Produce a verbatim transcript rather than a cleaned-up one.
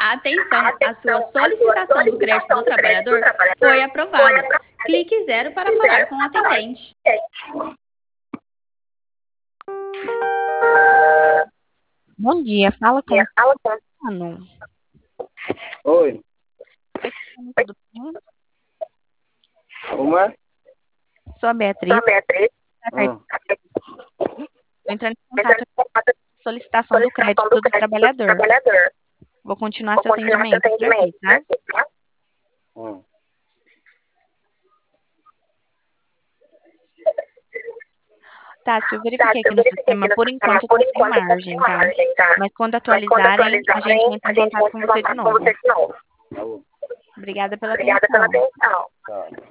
Atenção, a sua solicitação do crédito do trabalhador foi aprovada. Clique zero para falar com o atendente. Bom dia, fala com o Luciano. Oi. Oi, tudo bem? Como é? Sou a Beatriz. Hum. Estou entrando em contato com a solicitação do crédito do trabalhador. Vou continuar seu atendimento por aqui, tá? Hum. Tá, se eu verifiquei aqui no sistema, por enquanto está sem margem, tá? Mas quando atualizarem, a gente entra em contato com você de novo. Tá bom. Obrigada pela atenção. Tá.